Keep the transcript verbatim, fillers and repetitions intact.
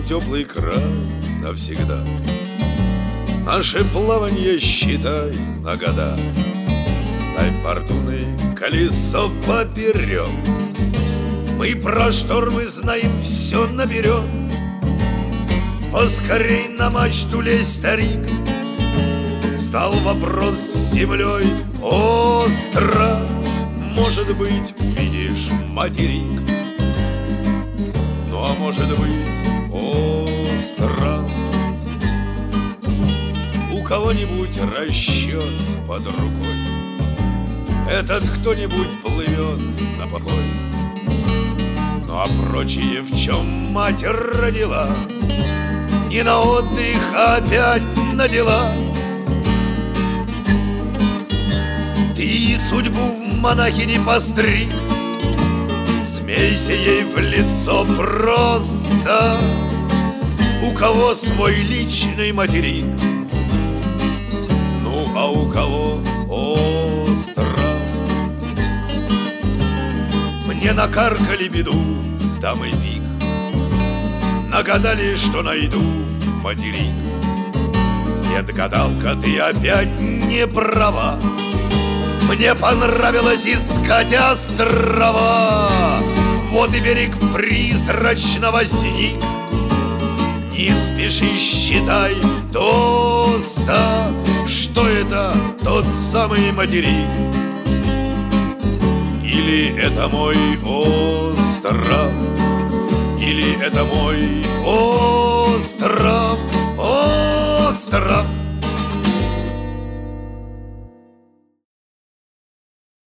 в теплый край навсегда. Наше плаванье считай на года. Ставь фортуной колесо поперек. Мы про штормы знаем все наперед. Поскорей на мачту лезь, старик. Стал вопрос с землей остро. Может быть, увидишь материк. Ну а может быть, остров. У кого-нибудь расчет под рукой. Этот кто-нибудь плывет на покой. Ну а прочие в чем мать родила, не на отдых, а опять на дела. Ты судьбу в монахи не постриг, смейся ей в лицо просто. У кого свой личный материк, ну а у кого остров. Мне накаркали беду с дамой пик, нагадали, что найду материк. Нет, гадалка, ты опять не права. Мне понравилось искать острова. Вот и берег призрачно возник. Не спеши, считай до ста, что это тот самый материк. Или это мой остров, или это мой остров, остров.